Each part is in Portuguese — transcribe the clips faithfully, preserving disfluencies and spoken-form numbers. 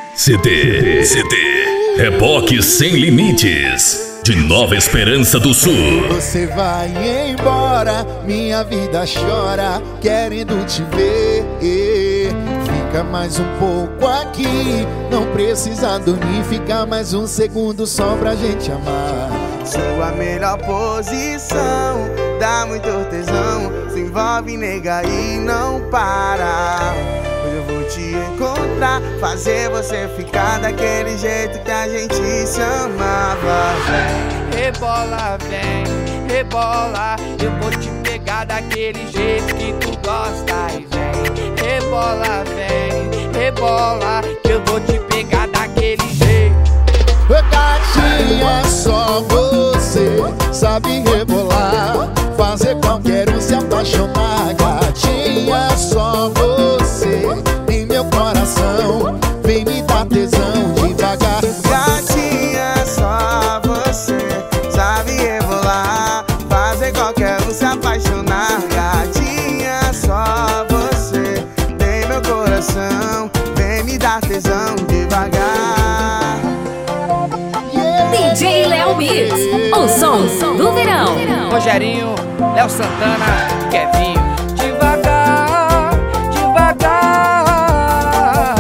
C D. C D. Reboque Sem Limites. De Nova Esperança do Sul. Você vai embora, minha vida chora, querendo te ver. Fica mais um pouco aqui, não precisa dormir, fica mais um segundo só pra gente amar. Sua melhor posição, dá muito tesão, se envolve, nega, e não para. Hoje eu vou te encontrar, fazer você ficar daquele jeito que a gente se amava. Vem, rebola, vem, rebola, eu vou te pegar daquele jeito que tu gosta. E vem, rebola, vem, rebola, que eu vou te pegar daquele jeito. Gatinha, só você sabe rebolar, fazer qualquer um se apaixonar. Gatinha, só você em meu coração, vem me dar tesão devagar. Gatinha, só você sabe rebolar, fazer qualquer um se apaixonar. Gatinha, só você tem meu coração, vem me dar tesão devagar. D J Léo Mix, o som do verão. Rogerinho, Léo Santana, Kevinho. Devagar, devagar.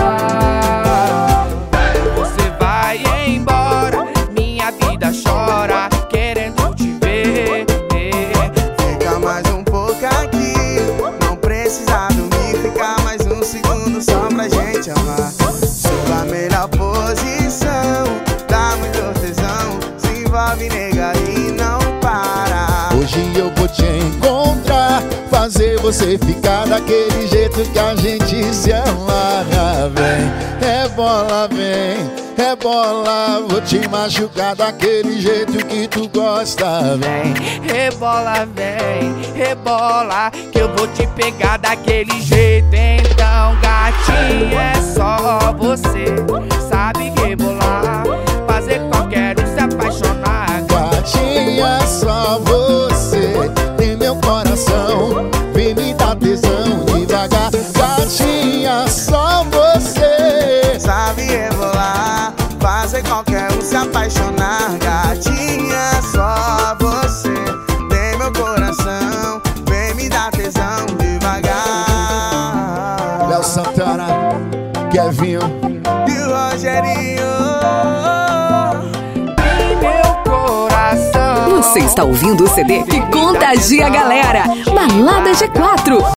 Você vai embora, minha vida chora, querendo te ver. Fica mais um pouco aqui, não precisa dormir, fica mais um segundo só pra gente amar. Sua melhor posição, dá muito tesão, se envolve, nega, e não para. Hoje eu vou te encontrar, fazer você ficar daquele jeito que a gente se amava. Vem, rebola, vem, rebola, vou te machucar daquele jeito que tu gosta. Vem, rebola, vem, rebola, que eu vou te pegar daquele jeito. Então, gatinha, é só você sabe rebolar, fazer qualquer um se apaixonar. Gatinha, só você tem meu coração, vem me dar tesão devagar. Gatinha, só você sabe rebolar, fazer qualquer um se apaixonar. Gatinha, só você tem meu coração, vem me dar tesão devagar. Léo Santana, Kevinho e o Rogerinho. Em meu coração. Você está ouvindo o C D que contagia a galera. Balada G quatro.